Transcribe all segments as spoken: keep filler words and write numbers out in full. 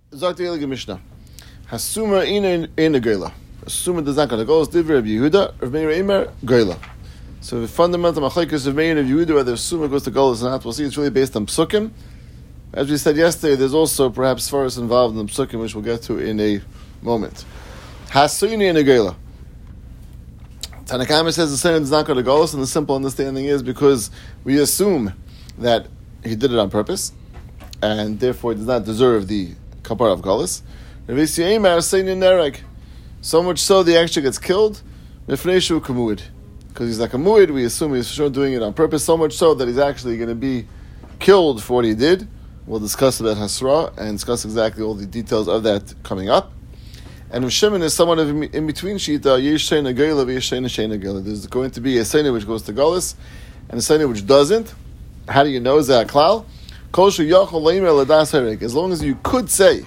Zok the Elige Mishnah. Hasuma ina ina geila. Hasuma does not go to Golos. Divrei of Yehuda. Rav Meir Eimer geila. So the fundamental machlekes of Meir of Yehuda, whether Hasuma goes to Golos or not, we'll see it's really based on psukim. As we said yesterday, there's also perhaps Svaros involved in the psukim, which we'll get to in a moment. Hasuna ina geila. Tanakama says the Sayyid does not go to Golos, and the simple understanding is because we assume that he did it on purpose, and therefore he does not deserve the kapara of Golos. So much so that he actually gets killed because he's like a muid. We assume he's for sure doing it on purpose. So much so that he's actually going to be killed for what he did. We'll discuss about Hasra and discuss exactly all the details of that coming up. And Rav Shimon is somewhat of in between shita. Yesh sheina geila v'yesh sheina sheina geila. There's going to be a sheina which goes to Golos and a sheina which doesn't. How do you know? Is that klal? As long as you could say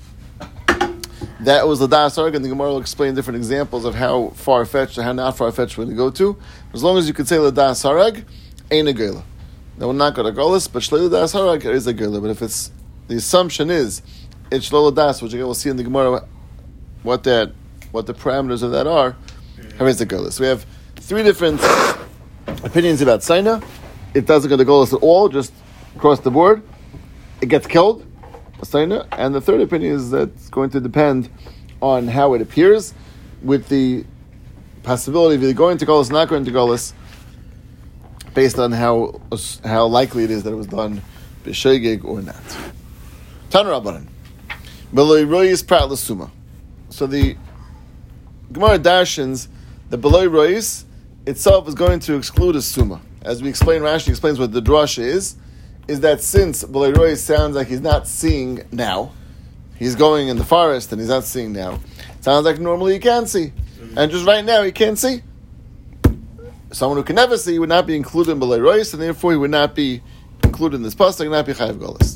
that was Ladas Harag, and the Gemara will explain different examples of how far-fetched or how not far-fetched we're going to go to. As long as you could say Ladas Harag, ain't a Geila. That will not go to Golos, but Shlei Ladas Harag is a Geila. But if it's, the assumption is, it's Shlei Ladas, which again we'll see in the Gemara what that, what the parameters of that are, how is the Geila. So we have three different opinions about Saina. It doesn't go to Golos at all, just across the board. It gets killed. And the third opinion is that it's going to depend on how it appears, with the possibility of either going to Golos or not going to Golos, based on how how likely it is that it was done b'shegeg or not. Tana Rabbanan, Beloi Royis Prat L'Suma. So the Gemara darshans the Beloi Royis itself is going to exclude a suma. As we explain, Rashi explains what the drasha is. Is that since Beloi Royis sounds like he's not seeing now, he's going in the forest and he's not seeing now. It sounds like normally he can see, and just right now he can't see. Someone who can never see would not be included in Beloi Royis, and therefore he would not be included in this pasuk, not be chayav Golos.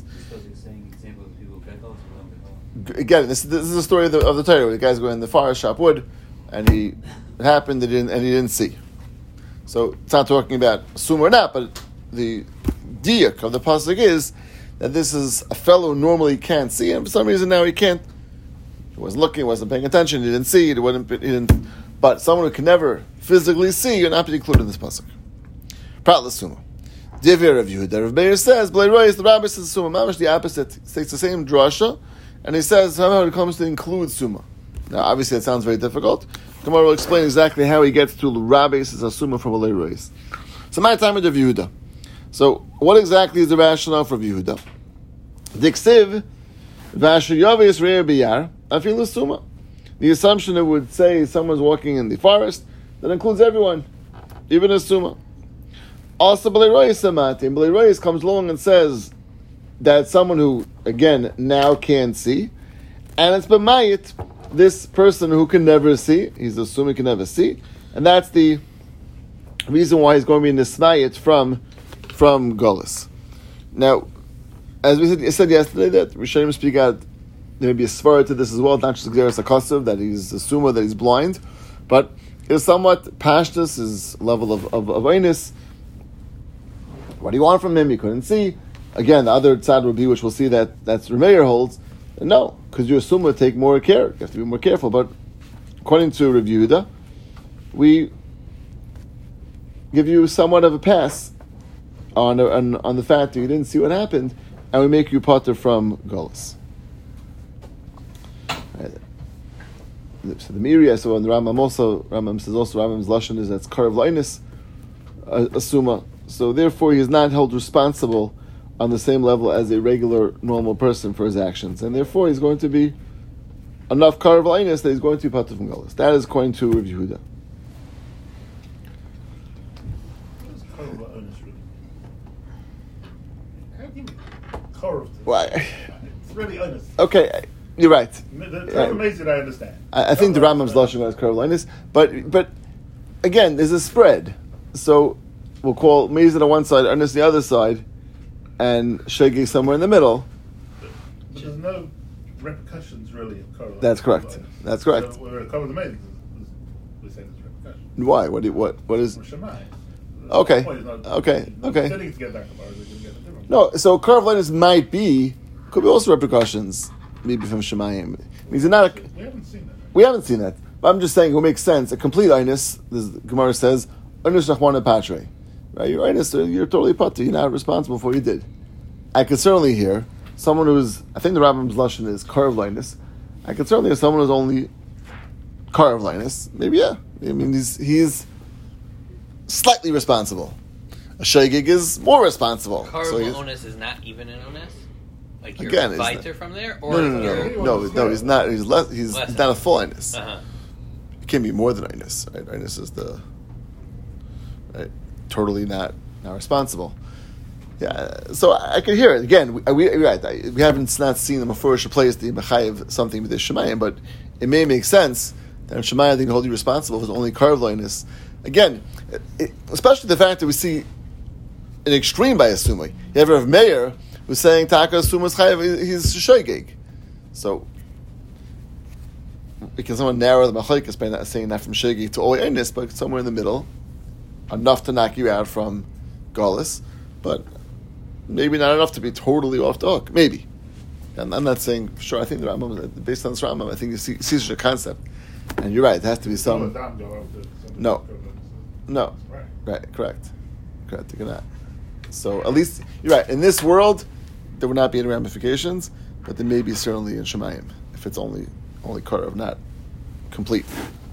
Again, this, this is the story of the, of the Torah. The guy's going in the forest, chop wood, and he it happened and he didn't, and he didn't see. So it's not talking about assume or not, but the diak of the pasuk is that this is a fellow who normally can't see, and for some reason now he can't. He wasn't looking, he wasn't paying attention, he didn't see, he wasn't, he didn't. But someone who can never physically see, you're not being included in this pasuk. Prat l'suma. Divir of Yehuda. Rav Meir says, Beloi Royis, the rabbi says suma. Mamash the opposite. He takes the same drasha, and he says somehow it comes to include suma. Now, obviously, that sounds very difficult. Gemara will explain exactly how he gets to rabbi says a suma from Beloi Royis. So my time with Rav Yehuda. So, what exactly is the rationale for Yehuda? Diksiv, Vasher Yavis Reir Biyar, Afilu Suma. The assumption it would say someone's walking in the forest, that includes everyone, even a Suma. Also, Beloi Royis Samati, and Beloi Royis comes along and says that someone who, again, now can see, and it's B'mayit, this person who can never see, he's assuming he can never see, and that's the reason why he's going to be Nisnayit from from Golos. Now, as we said, said yesterday, that Rishonim speak out, there may be a svara to this as well, not just Xeris HaKosav, that he's a suma, that he's blind, but it is somewhat pashtus, his level of of, of awareness. What do you want from him? He couldn't see. Again, the other tzad would be, which we'll see that that's Rameir holds, no, because you assume to take more care. You have to be more careful. But according to Rav Yehuda, we give you somewhat of a pass On, on on the fact that you didn't see what happened, and we make you potter from Golos. Right. So the Miriya, so in the Rambam also, Rambam says also Rambam's lashon is that's karav lainis, a suma. So therefore, he is not held responsible on the same level as a regular normal person for his actions, and therefore he's going to be enough karav lainis that he's going to be potter from Golos. That is according to Rav Yehuda. Why? It's really honest. Okay, you're right. It's yeah. amazing. I understand. I, I think the Rambam's lashon is Carolinas, but but again, there's a spread. So we'll call Mezid on one side, Ernest on the other side, and Shegi somewhere in the middle. But, but there's no repercussions really of Carolinas. That's correct. That's correct. So we're covering the Mezid. We say there's repercussions. Why? What? Do, what? What is? Okay. Okay. Okay. No, so Karav Linus might be, could be also repercussions. maybe from Shemayim. It means they're not. A, We haven't seen that. we haven't seen that. But I'm just saying, it makes sense. A complete Einus, the Gemara says, Einus Rachmana Patre. Right? You're Einus, you're totally Pati. You're not responsible for what you did. I could certainly hear someone who's, I think the Rambam's Lashon is Karav Linus. I could certainly hear someone who's only Karav Linus. Maybe, yeah. I mean, he's, he's slightly responsible. A Shaygig is more responsible. Karav So he's- onus is not even an onus? Like you're Again, a it's fighter not- from there? Or No, no, no, you're- no, no, no. He's not. He's less. He's, Less he's not a than- full Einus. Uh-huh. It can be more than Einus. Right? Einus is the right, totally not not responsible. Yeah, so I, I can hear it again. We, we you're right. I, we haven't not seen the Mefurish place the Mechayev something with the Shemayim, but it may make sense that in Shemayim they can hold you responsible for only Karav Einus. Again, it, especially the fact that we see an extreme by Asumai. You ever have Meir who's saying Taka Asumas Chayev, he's Shoygig. So, can someone narrow the Machlekes by not saying that from Shoygig to Oli Einus, but somewhere in the middle, enough to knock you out from Gaulis, but maybe not enough to be totally off the hook. Maybe. And I'm not saying, sure, I think the Rambam, based on this Rambam, I think you see, see such a concept. And you're right, it has to be some. No. No. Right. Right, correct. Correct, you cannot. So at least, you're right, in this world, there would not be any ramifications, but there may be certainly in Shemayim, if it's only only Karav, not complete.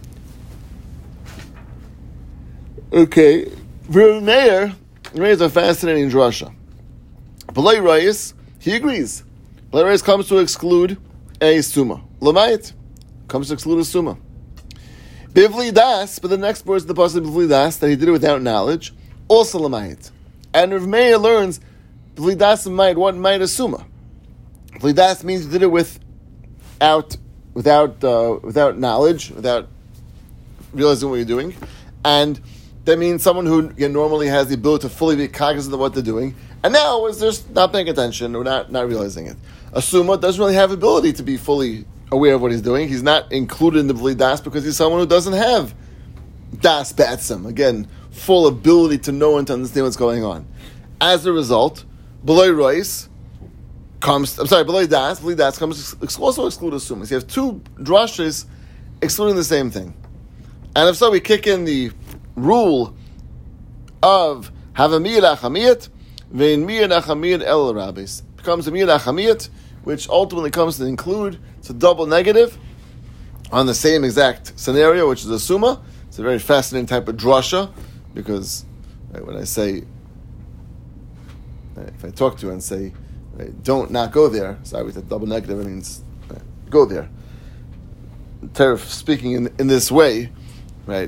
Okay, Meir, Meir is a fascinating drasha. Belay Rayis, he agrees. Belay Rayis comes to exclude a summa. Lamayit comes to exclude a summa. Bivli das, but the next words of the pasuk Bivli das, that he did it without knowledge, also Lamayit. And Rav Meir learns Bivli das might, what might a summa? Bivli das means he did it without, without, uh, without knowledge, without realizing what you're doing, and that means someone who again, normally has the ability to fully be cognizant of what they're doing, and now is just not paying attention or not, not realizing it. A summa doesn't really have ability to be fully aware of what he's doing. He's not included in the B'li Das because he's someone who doesn't have Das Batsim. Again, full ability to know and to understand what's going on. As a result, B'loi Rois comes, I'm sorry, B'loi Das, B'li Das comes to also exclude a summa. So you have two drashas excluding the same thing. And if so, we kick in the rule of Havamiyat Achamiyat, Vein Miyat Achamiyat El Rabbis. Becomes a Miyat Achamiyat, which ultimately comes to include, it's a double negative on the same exact scenario, which is a summa. It's a very fascinating type of drasha, because right, when I say, right, if I talk to you and say, right, don't not go there, sorry, with a double negative, it means right, go there. Teref speaking in, in this way, right,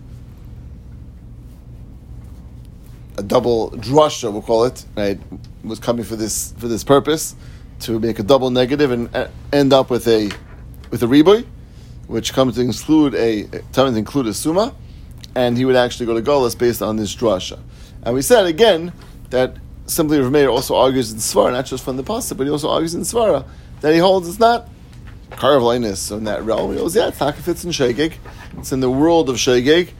a double drasha, we'll call it, right, was coming for this for this purpose, to make a double negative and uh, end up with a with a riboy, which comes to include a comes to include a summa, and he would actually go to Golas based on this drasha. And we said again that simply Rav Meir also argues in Svara, not just from the pasuk, but he also argues in Svara that he holds it's not Karav Linus in that realm. He goes, yeah, it's not if it's in Shegeg. It's in the world of Shegeg.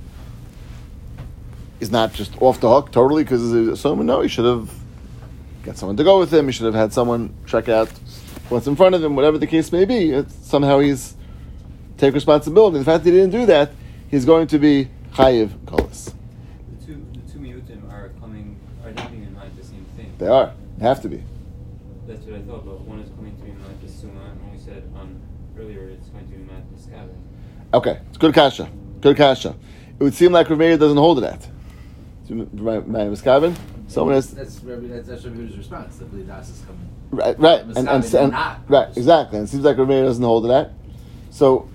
He's not just off the hook totally because someone. No, he should have got someone to go with him. He should have had someone check out what's in front of him, whatever the case may be. It's, somehow he's take responsibility. The fact that he didn't do that, he's going to be chayiv kolos. The two, the two miyutim are coming, are they being in mind the same thing? They are. They have to be. That's what I thought, but one is coming to be mind the summa, and when we said um, earlier it's going to be mind the scavin. Okay, it's good kasha. Good kasha. It would seem like Rav Meir doesn't hold to that. My miskavin. Someone has. That's Rabbi. That's, that's Rabbi's response. That B'li Das is coming. Right, right, and, and, and, and not. right, exactly. And it seems like Rav Meir doesn't hold to that. So,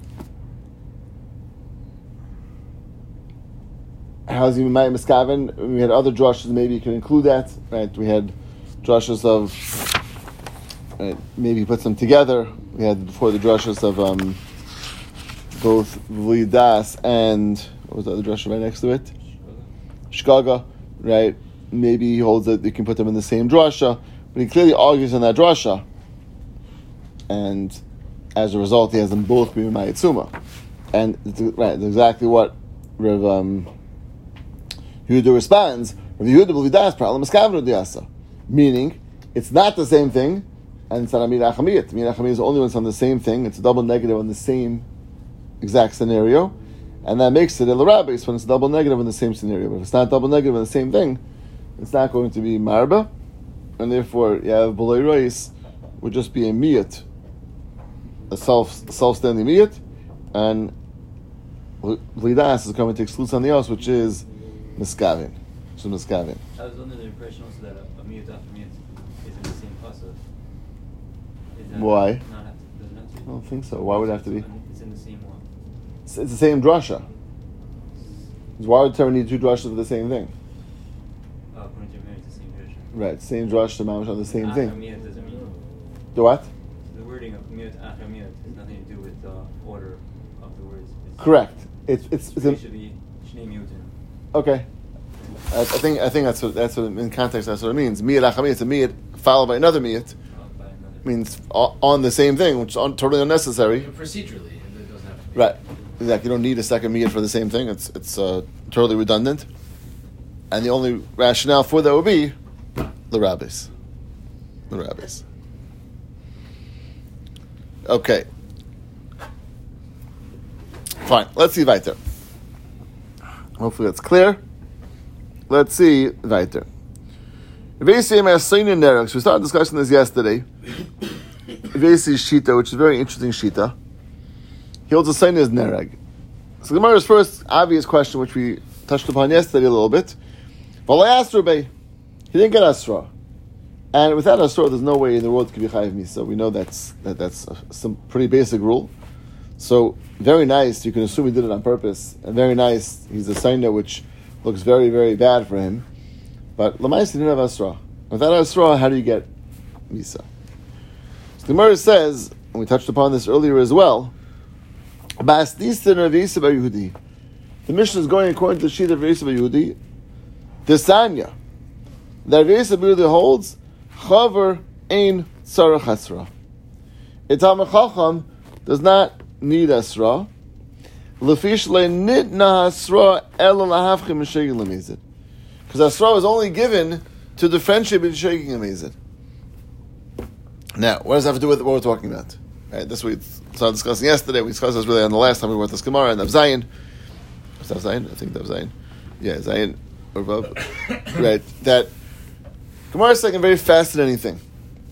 how's he my miskavin? We had other drushes. Maybe you can include that. Right, we had drushes of. Right, maybe put them together. We had before the drushes of um, both B'li Das and what was the other drush right next to it? Shkaga, right? Maybe he holds that you can put them in the same drasha, but he clearly argues in that drasha, and as a result, he has them both be Mayitzuma. And it's, right, it's exactly what Rav um, Yehuda responds. Rav Yehuda B'li Das problem is Kavna Diasa, meaning it's not the same thing, and it's not a miyat achamiyat. Miyat achamiyat is the only one that's on the same thing. It's a double negative on the same exact scenario, and that makes it a l'rabbeis when it's double negative in the same scenario. But if it's not double negative in the same thing, it's not going to be marba, and therefore you have b'loi rois would just be a miyat, a self self-standing miyat, and lidas is coming to exclude something else, which is miskavin. So miskavin. I was under the impression also that a, a miyat after miyat is in the same pasuk. Is that Why? Not have to, does it have to I don't think so. Why would it have to be? It's in the same one. It's, it's the same drasha. Why would Torah need two drashas for the same thing? Uh, according to your marriage, it's the same version. Right, same drasha, mamash on the same thing. Miyat doesn't mean The what? the wording of miyat after miyat has nothing to do with the order of the words. It's Correct. It's it's, it's It an, should be shnei miyutin. okay. I, I think I think that's what that's what in context that's what it means. Miyat achamiyat, it's a miyat followed by another miyat, Followed by another. means o- on the same thing, which is un, totally unnecessary. Procedurally, it doesn't have to be. Right. Exactly. You don't need a second miyat for the same thing. It's it's uh, totally redundant. And the only rationale for that would be the rabbis. The rabbis. Okay. Fine. Let's see weiter. Hopefully that's clear. Let's see weiter. We started discussing this yesterday. Vesi's shita, which is a very interesting shita. He holds a sign as nereg. So the Gemara's first obvious question, which we touched upon yesterday a little bit. He didn't get asra, and without asra, there's no way in the world it could be chayiv misa. We know that's that, that's a, some pretty basic rule. So very nice. You can assume he did it on purpose, and very nice. He's a signer which looks very very bad for him. But Lamais didn't have asra. Without asra, how do you get misa? So the Gemara says, and we touched upon this earlier as well. The Mishnah is going according to the sheet of Reisa Yehudi. The Sanya that Reisa Yehudi holds chaver ein tzarech asra. A Talmid Chacham does not need asra. Lefish le'nitna asra ela lahavchim m'shegin lemizid. Because asra is only given to differentiate between shegin and mizid. Now, what does that have to do with what we're talking about? Right, this we started discussing yesterday. We discussed this really on the last time we went to Gemara and Daf Zayin. Was Daf Zayin? I think Daf Zayin. Yeah, Zayin or above. Right, that Gemara is saying a very fascinating thing.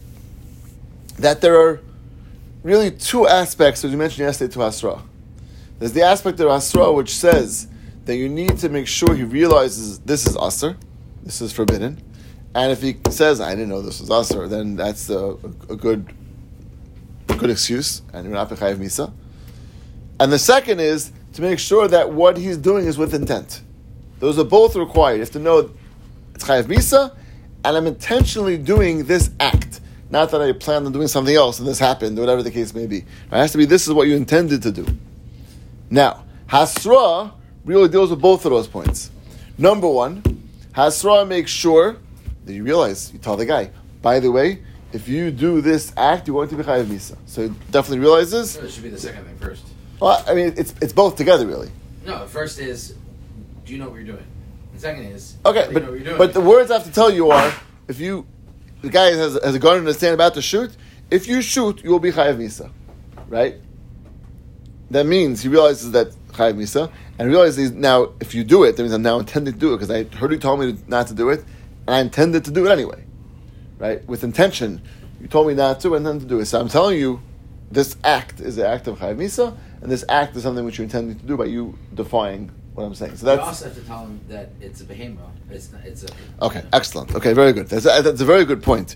That there are really two aspects, as we mentioned yesterday, to Asra. There's the aspect of Asra which says that you need to make sure he realizes this is Asr, this is forbidden, and if he says, I didn't know this was Asr, then that's a, a, a good a good excuse, and you're not B'chayiv Misa. And the second is to make sure that what he's doing is with intent. Those are both required. You have to know it's Chayiv Misa, and I'm intentionally doing this act. Not that I planned on doing something else and this happened, or whatever the case may be. It has to be this is what you intended to do. Now, Hasra really deals with both of those points. Number one, Hasra makes sure that you realize, you tell the guy, by the way, if you do this act, you're going to be Chayiv Misa. So he definitely realizes. No, it should be the second thing first. Well, I mean, it's it's both together, really. No, first is, do you know what you're doing? The second is, Okay, how do you know what you're but, doing? but the words I have to tell you are, if you, the guy has, has a gun in his hand about to shoot, if you shoot, you will be Chayiv Misa. Right? That means he realizes that Chayiv Misa, and realizes now, if you do it, that means I'm now intending to do it, because I heard you told me not to do it, and I intended to do it anyway. Right? With intention. You told me not to, and then to do it. So I'm telling you, this act is an act of Chayiv Misa, and this act is something which you're intending to do by you defying what I'm saying. So you that's also have to tell him that it's a behemoth. It's not, it's a. okay. Excellent. Okay, very good. That's a, that's a very good point,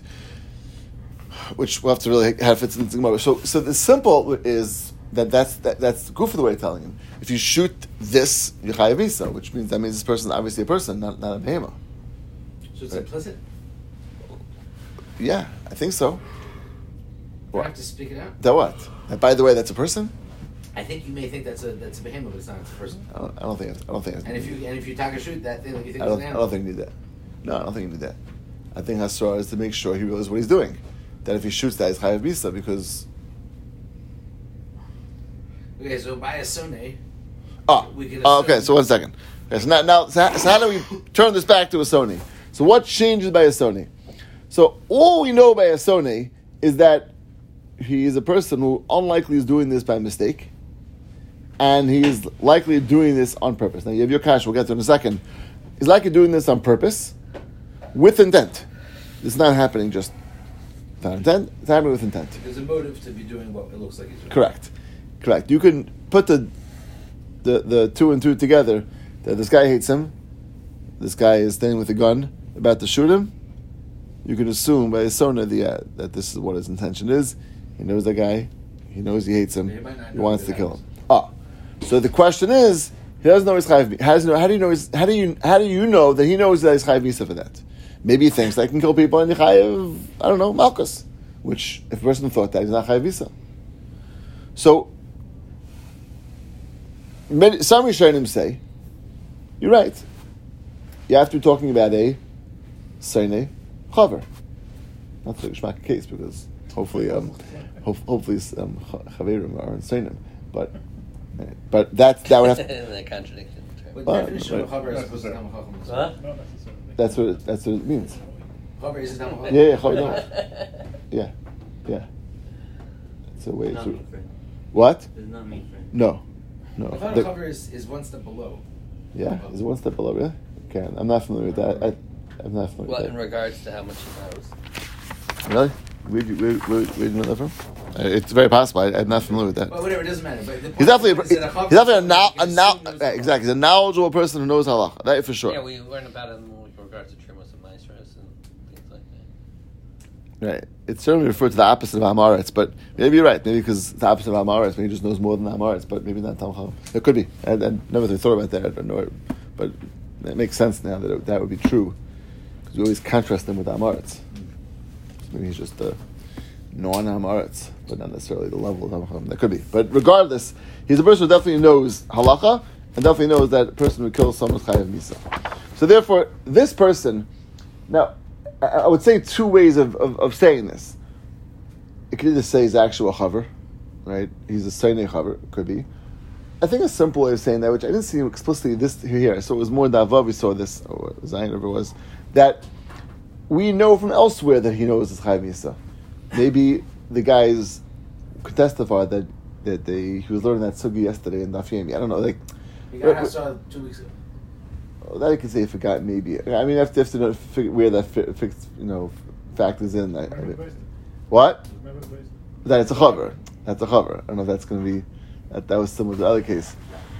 which we'll have to really have fits into the Gemara. So, so the simple is that that's that, that's good for the way of telling him. If you shoot this, you're Chayiv Misa, which means that means this person is obviously a person, not not a behemoth. So it's Right. implicit. Yeah, I think so. You What? have to speak it out. That what? And by the way, that's a person. I think you may think that's a that's a behemoth, but it's not. It's a person. I don't, I don't think. It's, I don't think. It's, And if you and if you take a shoot that thing, like you think I it's don't. an I animal. don't think you need that. No, I don't think you need that. I think Hasra is to make sure he realizes what he's doing. That if he shoots that, he's Chayiv Misa because. Okay, so by a sone. Oh, We can oh, okay. assume- So one second. Okay, so now, now so how, so how do we turn this back to a Sony? So what changes by a Sony? So all we know by a Sony is that he is a person who unlikely is doing this by mistake, and he is likely doing this on purpose. Now you have your cash, we'll get to in a second. He's likely doing this on purpose, with intent. This is not happening just without intent, it's happening with intent. There's a motive to be doing what it looks like he's doing. Correct. Correct. You can put the the the two and two together, that this guy hates him, this guy is standing with a gun, about to shoot him. You can assume by his sona the, uh, that this is what his intention is. He knows the guy. He knows he hates him. He might not He know wants that to kill happens. him. Ah, so the question is, he doesn't know he's chayiv. How does he know? How do you know? He's, how do you? How do you know that he knows that he's chayiv misa for that? Maybe he thinks that I can kill people and chayiv. I don't know, malchus. Which, if a person thought that, he's not chayiv misa. So, many, some Rishonim say, you're right. You have to be talking about a seinei chaver. Not the Geshmak case, because hopefully, um, ho- hopefully, um, chaverim are in seinim, but but that's that would have to, The contradiction. What Well, definition of right. chaver is supposed to come chacham? What? Not necessarily. that's what it, that's what it means. Chaver is not Yeah, yeah, chaver, no. yeah, yeah. It's a way Not to mean friend. what? It's not mean friend. No, no. The final The- chaver is, is one step below. yeah, is it one step below? Really? Okay, I'm not familiar with that. I, I'm not familiar Well, with in that. regards to how much he knows. Really? Where did you, where, where, where did you know that from? Uh, It's very possible. I, I'm not familiar with that. But whatever, it doesn't matter. But the He's definitely a, is he's that chaver definitely a, is now, a someone now, who knows uh, the exactly. He's a knowledgeable person who knows halacha. That for sure. Yeah, we learn about it with regards to Trimos and Maestros and things like that. Right. It's certainly referred to the opposite of Amaretz, but maybe you're right. Maybe because it's the opposite of Amaretz, maybe he just knows more than Amaretz, but maybe not Talmud. It could be. I, I never really thought about that. I don't know, but it makes sense now that it, that would be true because we always contrast him with Amaretz. So maybe he's just a non-Amaretz, but not necessarily the level of Talmud. That could be. But regardless, he's a person who definitely knows halacha and definitely knows that a person who kills someone is chayav misa. So therefore, this person, now, I, I would say two ways of, of, of saying this. It could either say he's actually a chaver, right? He's a seinei chaver, could be. I think a simple way of saying that, which I didn't see explicitly this here, so it was more in the Avav we saw this, or Zion, whatever it was, that we know from elsewhere that he knows his chayav misa. Maybe the guys could testify that that they he was learning that sugi yesterday in Daf Yomi. I don't know, like You got Hafsah two weeks ago. oh, that I can say forgot maybe. I mean, I have to, have to know, figure where that fi- fix, you know factors in. I, I mean, what? That it's a chaver. That's a chaver. I don't know if that's going to be that. That was similar to the other case.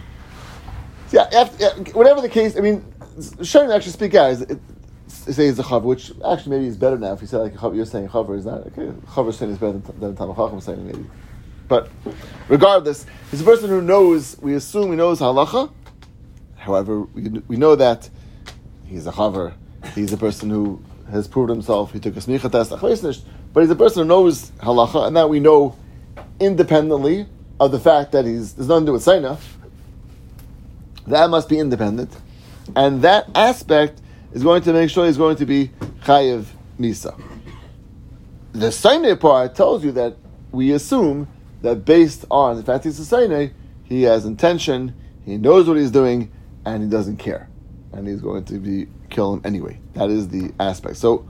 So yeah, after, yeah, whatever the case. I mean, Sharon actually speak out. Is it, say it's a chaver, which actually maybe is better now. If you say like a chaver, you're saying chaver is not okay. Chaver saying is better than, than Talmud Chacham saying maybe. But regardless, he's a person who knows. We assume he knows halacha. However, we we know that he's a chaver. He's a person who has proved himself. He took a smicha test, but he's a person who knows halacha, and that we know independently of the fact that he's there's nothing to do with Saina. That must be independent, and that aspect is going to make sure he's going to be chayiv misa. The Saina part tells you that we assume that based on the fact he's a Saina, he has intention, he knows what he's doing, and he doesn't care, and he's going to be kill him anyway. That is the aspect. So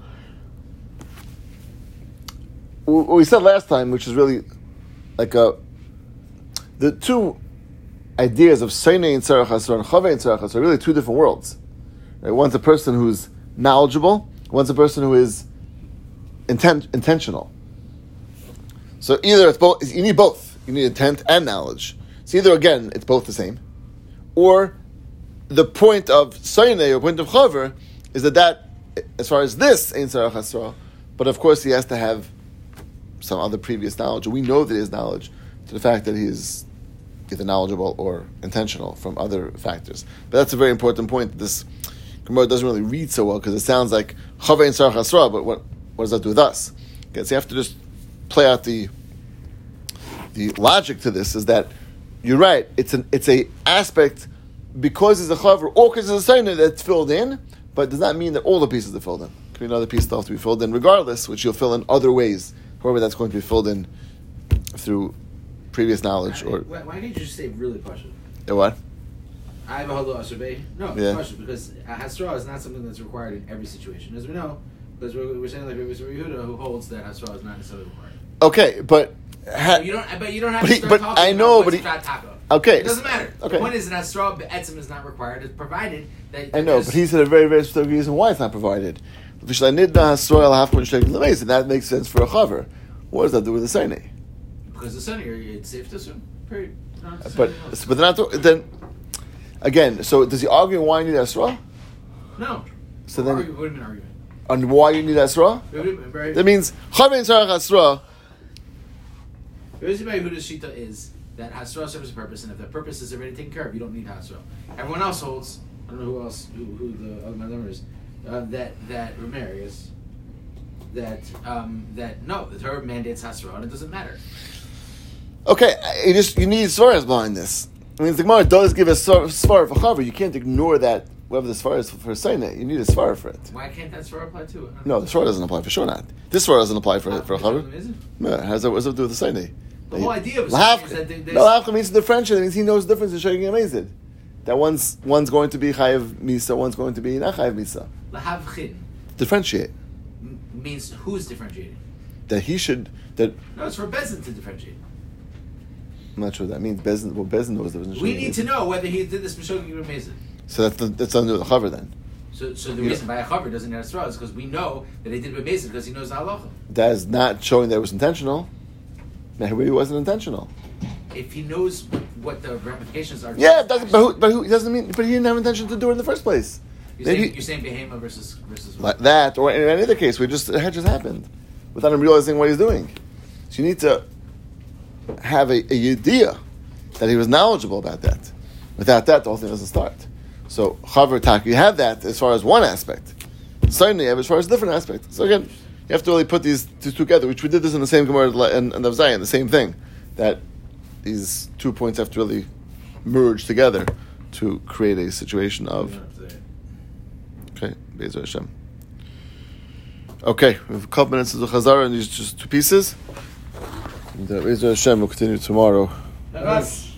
what we said last time, which is really like a the two ideas of Seinei and Tzarech Hasra and Chavei and Tzarech Hasra are really two different worlds. Right? One's a person who's knowledgeable, one's a person who is intent, intentional. So either it's both, you need both. You need intent and knowledge. So either again, it's both the same, or the point of Seinei or point of Chaver is that that, as far as this, ain't Tzarech Hasra, but of course he has to have some other previous knowledge. We know that he has knowledge to the fact that he is either knowledgeable or intentional from other factors. But that's a very important point. This Gemara doesn't really read so well because it sounds like Chavei and Tzarech Hasra, but what, what does that do with us? Okay, so you have to just play out the the logic to this is that you're right, it's an it's a aspect because it's a Chaver or because it's a Saina that's filled in, but it does not mean that all the pieces are filled in. Could be another piece that has to be filled in regardless, which you'll fill in other ways. However, that's going to be filled in through previous knowledge or Why, why can't you just say really partial? uh, what? I have a halo asubay. No, Yeah. partial because a hasra is not something that's required in every situation. As we know, Because we're, we're saying like it was Yehuda who holds that Hasra is not necessarily required. Okay, but ha- you don't. But you don't have but to he- start but talking I know, about but what's he- Shtrat Taka. okay, It doesn't matter. okay. The point is that Hasra Be'etzim is not required. It's provided that. I know, but he said a very, very specific reason why it's not provided. And that makes sense for a chaver. What does that do with the Saini? Because the Sunny, it's safe to assume. Period. Not to say But anything else. but they're not. Then again, so does he argue why you need Asra? No. So then, Argu- what do you mean argument? on why you need Asra? What do you mean, very- That means chaver tzarach Asra. The reason why Yehuda's Shita is that Hasra serves a purpose, and if the purpose is already taken care of, you don't need Hasra. Everyone else holds. I don't know who else, who, who the other member is. Uh, that that Ramirez. That um, that no, that her mandates Hasra, and it doesn't matter. Okay, you just you need svaras behind this. I mean, the Gemara does give a svar svar for chaver. You can't ignore that. Whether the svar is for Saini, you need a svar for it. Why can't that Hasra apply to it? No, the svar doesn't apply for sure not. This svar doesn't apply for for a chaver. Is it? No, it has what does it do with the Saini? The whole idea of a Lahavka. Saini is that there- there's- No, Lahavka means to differentiate. It means he knows the difference in shaking amazed. That one's one's going to be chayiv misa, one's going to be not chayiv misa. Lahavchin Differentiate. m- means who's differentiating. That he should. That No, it's for Bezin to differentiate. I'm not sure what that means. Bezin, well, Bezin knows there was. We need to know whether he did this Meshogi or Mezin. So that's the, that's under the chaver then. So, so the Yeah. reason why a chaver doesn't have Hasra is because we know that he did it Mezin because he knows the halacha. That is not showing that it was intentional. Maybe it wasn't intentional. If he knows what, what the ramifications are. Yeah, it doesn't, but who, but who, it doesn't mean. But he didn't have intention to do it in the first place. You're Maybe saying, you're saying Behema versus versus like that, or in any other case, we just it had just happened without him realizing what he's doing. So you need to have a, a idea that he was knowledgeable about that. Without that, the whole thing doesn't start. So chaver tak, you have that as far as one aspect. Certainly, you have as far as a different aspect. So again, you have to really put these two together, which we did this in the same Gemara and and the Zayin, the same thing. That these two points have to really merge together to create a situation of. Okay, Be'ezer Hashem. Okay, we have a couple minutes of the Chazara and these just two pieces. And uh, Be'ezer Hashem will continue tomorrow. Yes.